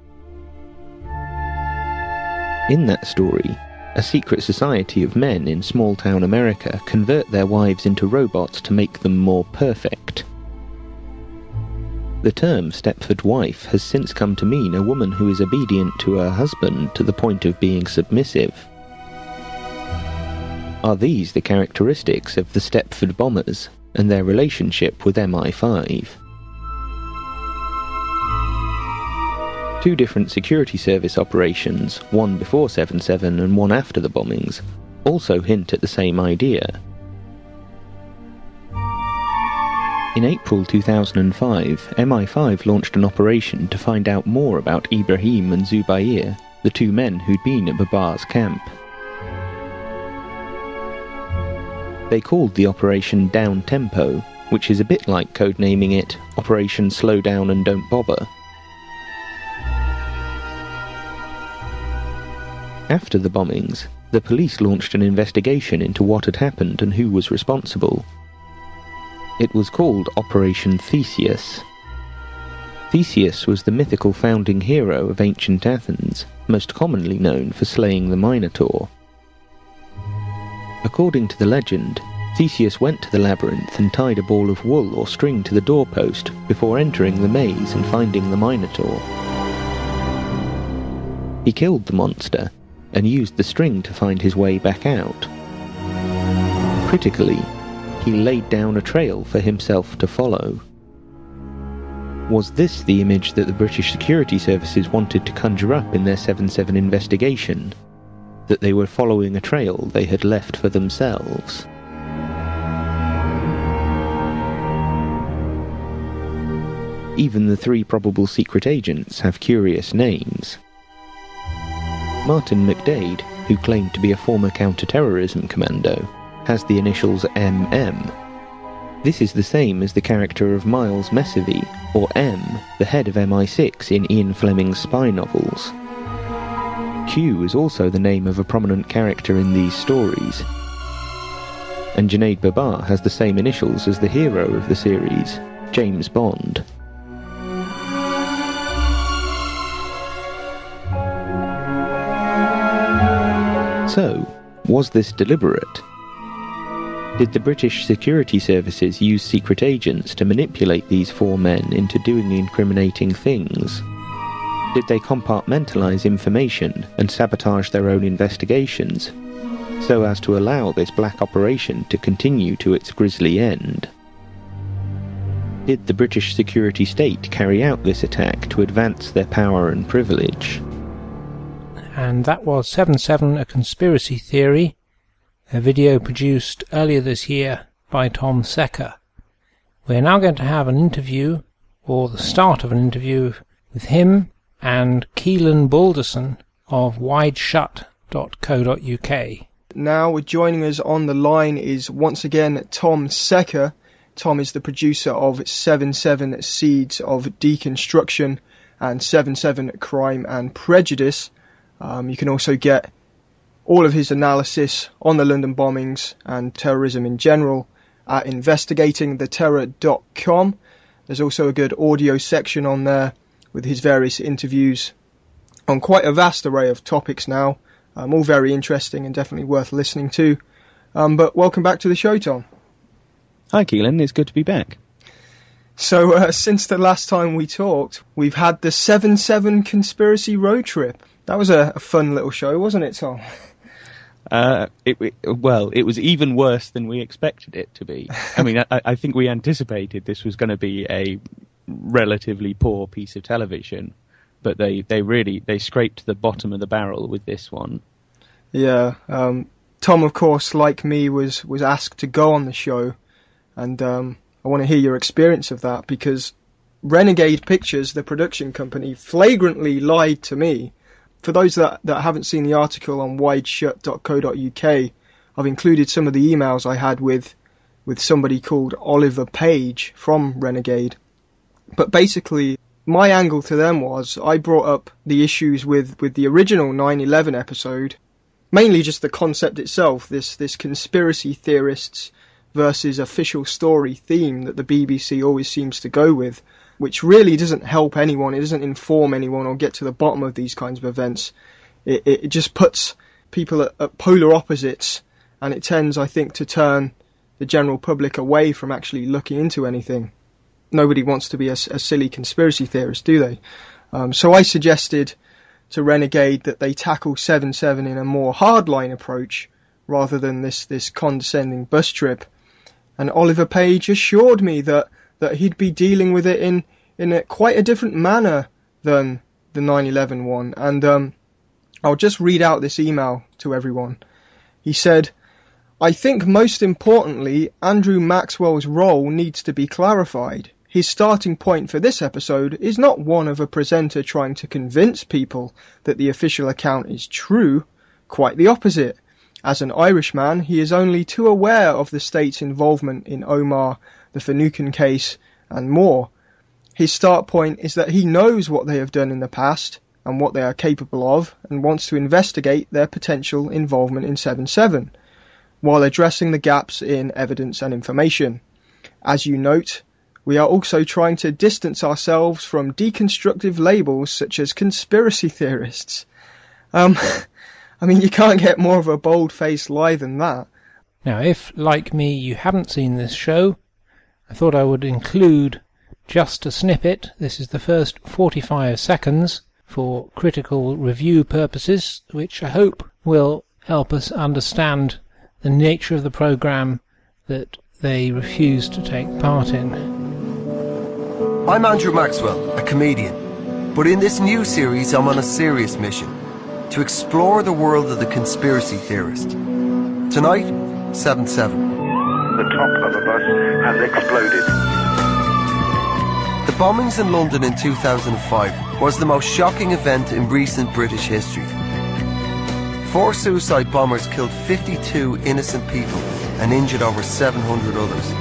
In that story, a secret society of men in small-town America convert their wives into robots to make them more perfect. The term Stepford wife has since come to mean a woman who is obedient to her husband to the point of being submissive. Are these the characteristics of the Stepford Bombers and their relationship with MI5? 2 different security service operations, one before 7/7 and one after the bombings, also hint at the same idea. In April 2005, MI5 launched an operation to find out more about Ibrahim and Zubair, the 2 men who'd been at Babar's camp. They called the operation Down Tempo, which is a bit like codenaming it Operation Slow Down and Don't Bother. After the bombings, the police launched an investigation into what had happened and who was responsible. It was called Operation Theseus. Theseus was the mythical founding hero of ancient Athens, most commonly known for slaying the Minotaur. According to the legend, Theseus went to the labyrinth and tied a ball of wool or string to the doorpost before entering the maze and finding the Minotaur. He killed the monster and used the string to find his way back out. Critically, he laid down a trail for himself to follow. Was this the image that the British security services wanted to conjure up in their 7/7 investigation? That they were following a trail they had left for themselves? Even the 3 probable secret agents have curious names. Martin McDade, who claimed to be a former counter-terrorism commando, has the initials MM. This is the same as the character of Miles Messervy, or M, the head of MI6 in Ian Fleming's spy novels. Q is also the name of a prominent character in these stories. And Junaid Babar has the same initials as the hero of the series, James Bond. So, was this deliberate? Did the British security services use secret agents to manipulate these 4 men into doing incriminating things? Did they compartmentalise information and sabotage their own investigations, so as to allow this black operation to continue to its grisly end? Did the British security state carry out this attack to advance their power and privilege? And that was 7/7, A Conspiracy Theory, a video produced earlier this year by Tom Secker. We're now going to have an interview, or the start of an interview, with him and Keelan Balderson of wideshut.co.uk. Now joining us on the line is once again Tom Secker. Tom is the producer of 7/7 Seeds of Deconstruction and 7/7 Crime and Prejudice. You can also get all of his analysis on the London bombings and terrorism in general at investigatingtheterror.com. There's also a good audio section on there with his various interviews on quite a vast array of topics now, all very interesting and definitely worth listening to. But welcome back to the show, Tom. Hi, Keelan. It's good to be back. So since the last time we talked, we've had the 7/7 conspiracy road trip. That was a fun little show, wasn't it, Tom? It was even worse than we expected it to be. I mean, I think we anticipated this was going to be a relatively poor piece of television, but they scraped the bottom of the barrel with this one. Yeah, Tom, of course, like me, was asked to go on the show, and I want to hear your experience of that, because Renegade Pictures, the production company, flagrantly lied to me. For those that haven't seen the article on wideshut.co.uk, I've included some of the emails I had with somebody called Oliver Page from Renegade. But basically, my angle to them was I brought up the issues with the original 9/11 episode, mainly just the concept itself, this conspiracy theorists versus official story theme that the BBC always seems to go with, which really doesn't help anyone. It doesn't inform anyone or get to the bottom of these kinds of events. It just puts people at polar opposites, and it tends, I think, to turn the general public away from actually looking into anything. Nobody wants to be a silly conspiracy theorist, do they? So I suggested to Renegade that they tackle 7/7 in a more hardline approach rather than this condescending bus trip. And Oliver Page assured me that he'd be dealing with it in quite a different manner than the 9/11 one. And I'll just read out this email to everyone. He said, "I think most importantly, Andrew Maxwell's role needs to be clarified. His starting point for this episode is not one of a presenter trying to convince people that the official account is true. Quite the opposite. As an Irishman, he is only too aware of the state's involvement in Omar, the Finucane case, and more. His start point is that he knows what they have done in the past and what they are capable of, and wants to investigate their potential involvement in 7/7, while addressing the gaps in evidence and information. As you note, we are also trying to distance ourselves from deconstructive labels such as conspiracy theorists." I mean, you can't get more of a bold-faced lie than that. Now, if, like me, you haven't seen this show, I thought I would include just a snippet. This is the first 45 seconds for critical review purposes, which I hope will help us understand the nature of the programme that they refuse to take part in. I'm Andrew Maxwell, a comedian, but in this new series I'm on a serious mission, to explore the world of the conspiracy theorist. Tonight, 7/7. The top of a bus has exploded. The bombings in London in 2005 was the most shocking event in recent British history. 4 suicide bombers killed 52 innocent people and injured over 700 others.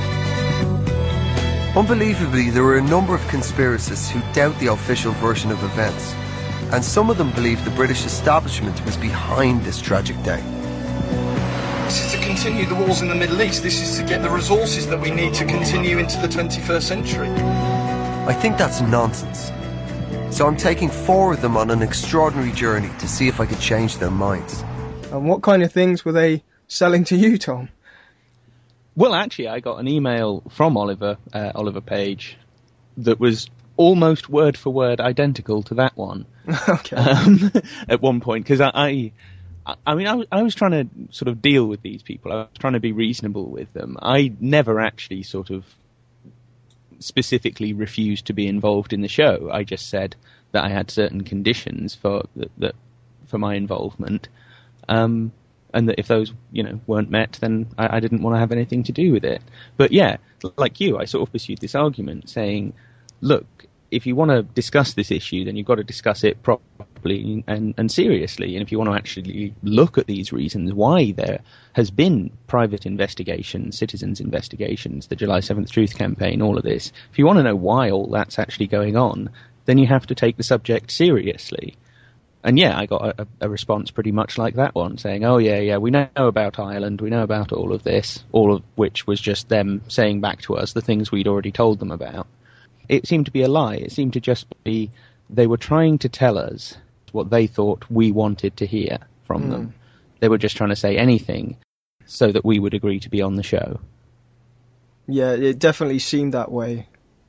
Unbelievably, there were a number of conspiracists who doubt the official version of events, and some of them believe the British establishment was behind this tragic day. This is to continue the wars in the Middle East. This is to get the resources that we need to continue into the 21st century. I think that's nonsense. So I'm taking 4 of them on an extraordinary journey to see if I could change their minds. And what kind of things were they selling to you, Tom? Well, actually, I got an email from Oliver Page, that was almost word for word identical to that one. Okay. At one point, because I was trying to sort of deal with these people. I was trying to be reasonable with them. I never actually sort of specifically refused to be involved in the show. I just said that I had certain conditions for my involvement, and that if those weren't met, then I didn't want to have anything to do with it. But yeah, like you, I sort of pursued this argument saying, look, if you want to discuss this issue, then you've got to discuss it properly and seriously. And if you want to actually look at these reasons why there has been private investigations, citizens' investigations, the July 7th Truth Campaign, all of this, if you want to know why all that's actually going on, then you have to take the subject seriously. And yeah, I got a response pretty much like that one, saying, oh yeah, we know about Ireland, we know about all of this, all of which was just them saying back to us the things we'd already told them about. It seemed to be a lie. It seemed to just be they were trying to tell us what they thought we wanted to hear from them. They were just trying to say anything so that we would agree to be on the show. Yeah, it definitely seemed that way.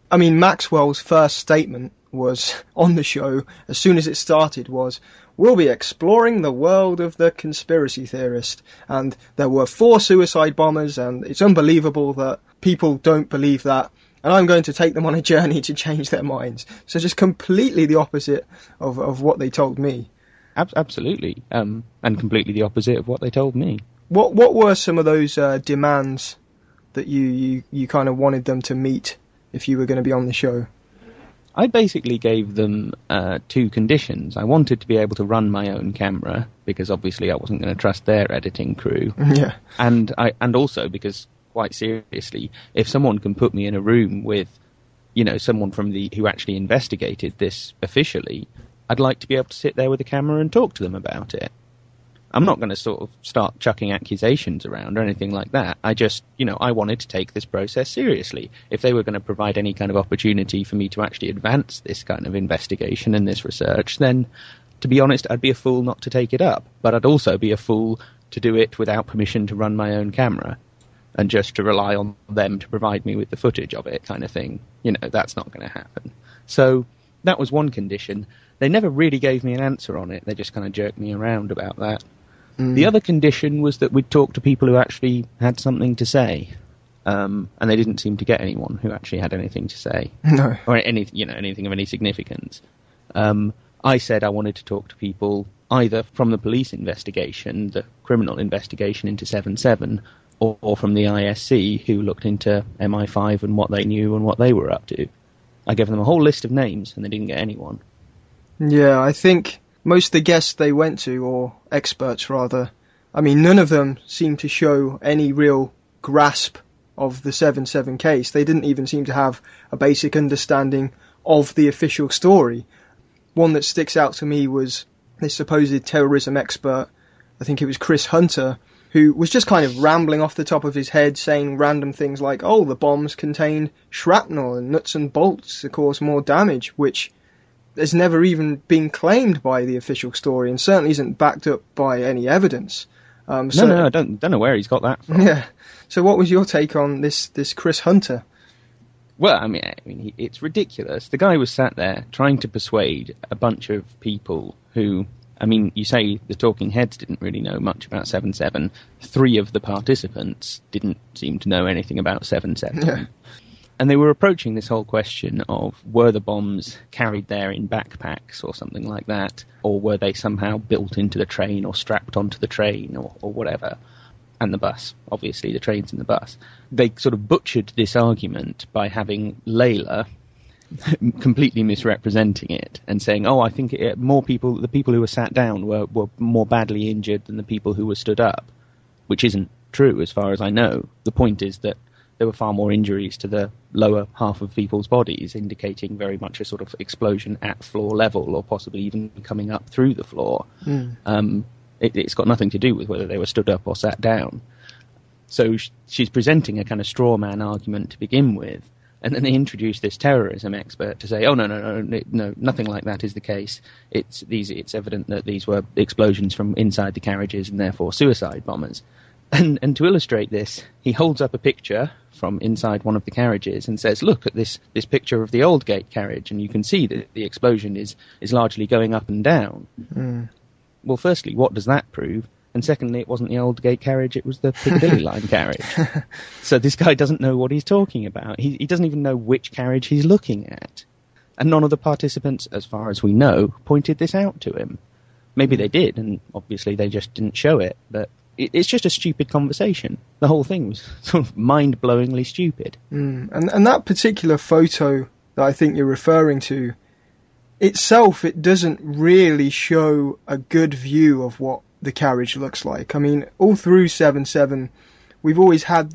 I mean, Maxwell's first statement was on the show, as soon as it started, was, "We'll be exploring the world of the conspiracy theorist." And there were 4 suicide bombers, and it's unbelievable that people don't believe that. And I'm going to take them on a journey to change their minds. So just completely the opposite of what they told me. Absolutely. And completely the opposite of what they told me. What were some of those demands that you kind of wanted them to meet if you were going to be on the show? I basically gave them 2 conditions. I wanted to be able to run my own camera, because obviously I wasn't going to trust their editing crew. Yeah. And also because, quite seriously, if someone can put me in a room with, someone from who actually investigated this officially, I'd like to be able to sit there with a camera and talk to them about it. I'm not going to sort of start chucking accusations around or anything like that. I just, I wanted to take this process seriously. If they were going to provide any kind of opportunity for me to actually advance this kind of investigation and this research, then, to be honest, I'd be a fool not to take it up. But I'd also be a fool to do it without permission to run my own camera and just to rely on them to provide me with the footage of it, kind of thing. That's not going to happen. So that was one condition. They never really gave me an answer on it. They just kind of jerked me around about that. The other condition was that we'd talk to people who actually had something to say, and they didn't seem to get anyone who actually had anything to say, no, or anything of any significance. I said I wanted to talk to people either from the police investigation, the criminal investigation into 7/7, or from the ISC, who looked into MI5 and what they knew and what they were up to. I gave them a whole list of names, and they didn't get anyone. Yeah, I think most of the guests they went to, or experts rather, I mean, none of them seemed to show any real grasp of the 7/7 case. They didn't even seem to have a basic understanding of the official story. One that sticks out to me was this supposed terrorism expert, I think it was Chris Hunter, who was just kind of rambling off the top of his head, saying random things like, oh, the bombs contained shrapnel and nuts and bolts to cause more damage, which has never even been claimed by the official story and certainly isn't backed up by any evidence. No, I don't know where he's got that from. Yeah. So what was your take on this Chris Hunter? Well, I mean, it's ridiculous. The guy was sat there trying to persuade a bunch of people who, I mean, you say the talking heads didn't really know much about 7/7. 3 of the participants didn't seem to know anything about 7/7. Yeah. And they were approaching this whole question of, were the bombs carried there in backpacks or something like that, or were they somehow built into the train or strapped onto the train or whatever, and the bus, obviously the train's in the bus. They sort of butchered this argument by having Layla completely misrepresenting it and saying, oh, I think the people who were sat down were more badly injured than the people who were stood up, which isn't true as far as I know. The point is that there were far more injuries to the lower half of people's bodies, indicating very much a sort of explosion at floor level, or possibly even coming up through the floor. It's got nothing to do with whether they were stood up or sat down. So she's presenting a kind of straw man argument to begin with, and then they introduce this terrorism expert to say, oh, no, nothing like that is the case. It's evident that these were explosions from inside the carriages and therefore suicide bombers. And to illustrate this, he holds up a picture from inside one of the carriages and says, look at this picture of the old gate carriage, and you can see that the explosion is largely going up and down. Well, firstly, what does that prove? And secondly, it wasn't the old gate carriage, it was the Piccadilly line carriage. So this guy doesn't know what he's talking about. He doesn't even know which carriage he's looking at. And none of the participants, as far as we know, pointed this out to him. Maybe they did, and obviously they just didn't show it, but it's just a stupid conversation. The whole thing was sort of mind-blowingly stupid. And that particular photo that I think you're referring to, itself, it doesn't really show a good view of what the carriage looks like. I mean, all through 7/7, we've always had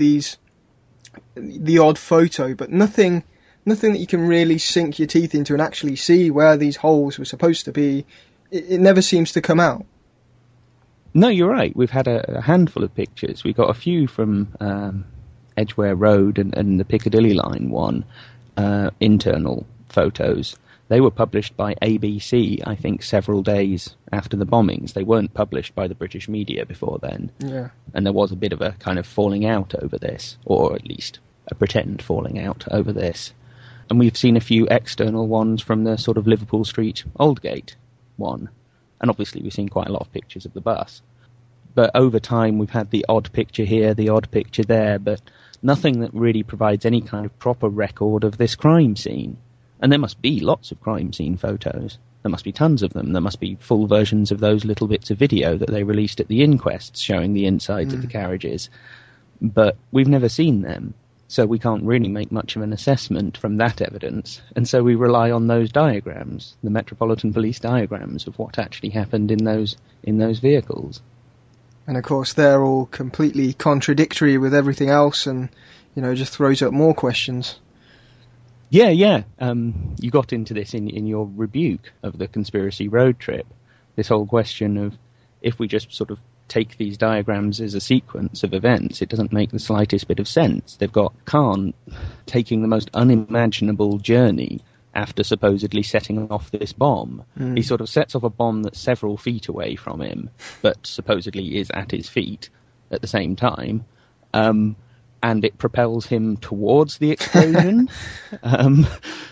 the odd photo, but nothing that you can really sink your teeth into and actually see where these holes were supposed to be. It never seems to come out. No, you're right. We've had a handful of pictures. We got a few from Edgware Road and the Piccadilly line one, internal photos. They were published by ABC, I think, several days after the bombings. They weren't published by the British media before then. Yeah. And there was a bit of a kind of falling out over this, or at least a pretend falling out over this. And we've seen a few external ones from the sort of Liverpool Street Aldgate one. And obviously we've seen quite a lot of pictures of the bus. But over time we've had the odd picture here, the odd picture there, but nothing that really provides any kind of proper record of this crime scene. And there must be lots of crime scene photos. There must be tons of them. There must be full versions of those little bits of video that they released at the inquests showing the insides of the carriages. But we've never seen them. So we can't really make much of an assessment from that evidence, and so we rely on those diagrams, the Metropolitan Police diagrams of what actually happened in those vehicles. And of course they're all completely contradictory with everything else, and just throws up more questions. Yeah. You got into this in your rebuke of the conspiracy road trip. This whole question of, if we just sort of take these diagrams as a sequence of events, it doesn't make the slightest bit of sense. They've got Khan taking the most unimaginable journey after supposedly setting off this bomb. He sort of sets off a bomb that's several feet away from him, but supposedly is at his feet at the same time, and it propels him towards the explosion. I'm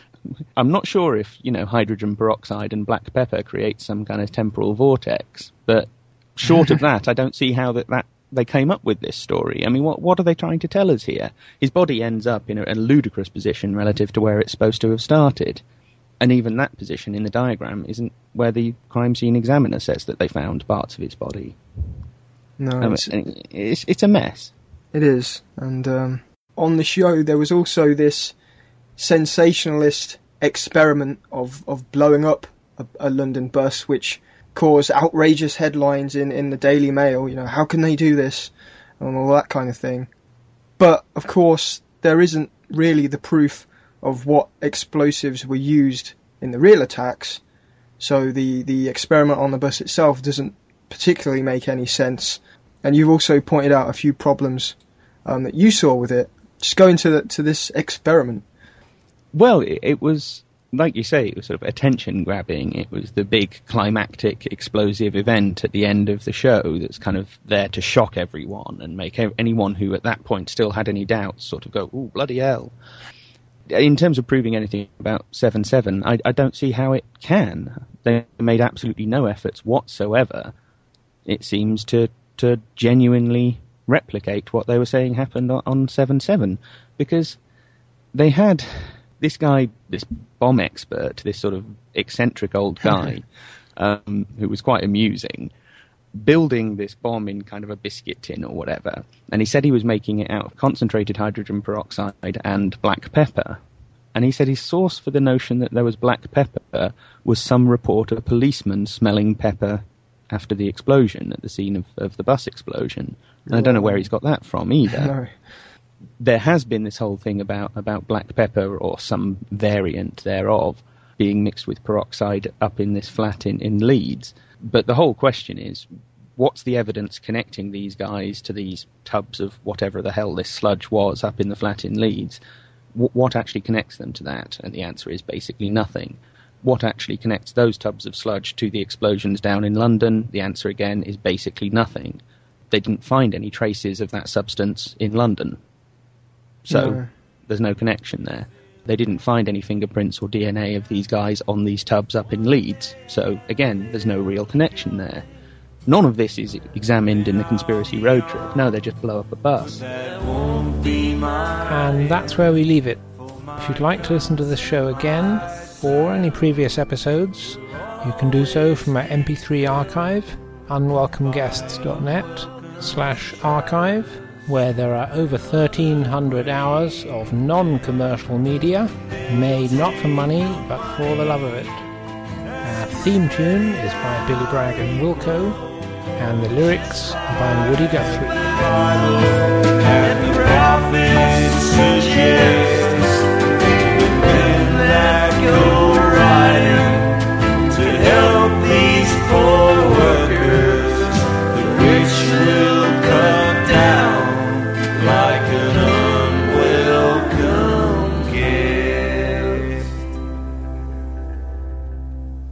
not sure if, hydrogen peroxide and black pepper create some kind of temporal vortex, but short of that, I don't see how that they came up with this story. I mean, what are they trying to tell us here? His body ends up in a ludicrous position relative to where it's supposed to have started. And even that position in the diagram isn't where the crime scene examiner says that they found parts of his body. No, it's a mess. It is. And on the show, there was also this sensationalist experiment of blowing up a London bus, which caused outrageous headlines in the Daily Mail. How can they do this? And all that kind of thing. But, of course, there isn't really the proof of what explosives were used in the real attacks. So the experiment on the bus itself doesn't particularly make any sense. And you've also pointed out a few problems that you saw with it. Just go into this experiment. Well, it was, like you say, it was sort of attention-grabbing. It was the big climactic explosive event at the end of the show that's kind of there to shock everyone and make anyone who at that point still had any doubts sort of go, ooh, bloody hell. In terms of proving anything about 7/7, I don't see how it can. They made absolutely no efforts whatsoever, it seems, to genuinely replicate what they were saying happened on 7/7, because they had this guy, this bomb expert, this sort of eccentric old guy, who was quite amusing, building this bomb in kind of a biscuit tin or whatever. And he said he was making it out of concentrated hydrogen peroxide and black pepper. And he said his source for the notion that there was black pepper was some report of a policeman smelling pepper after the explosion, at the scene of the bus explosion. And I don't know where he's got that from either. No. There has been this whole thing about black pepper, or some variant thereof, being mixed with peroxide up in this flat in Leeds. But the whole question is, what's the evidence connecting these guys to these tubs of whatever the hell this sludge was up in the flat in Leeds? What actually connects them to that? And the answer is basically nothing. What actually connects those tubs of sludge to the explosions down in London? The answer again is basically nothing. They didn't find any traces of that substance in London. So there's no connection there. They didn't find any fingerprints or DNA of these guys on these tubs up in Leeds. So again, there's no real connection there. None of this is examined in the conspiracy road trip. No, they just blow up a bus. And that's where we leave it. If you'd like to listen to this show again, or any previous episodes, you can do so from our MP3 archive, unwelcomeguests.net/archive, where there are over 1,300 hours of non-commercial media, made not for money, but for the love of it. Our theme tune is by Billy Bragg and Wilco, and the lyrics are by Woody Guthrie.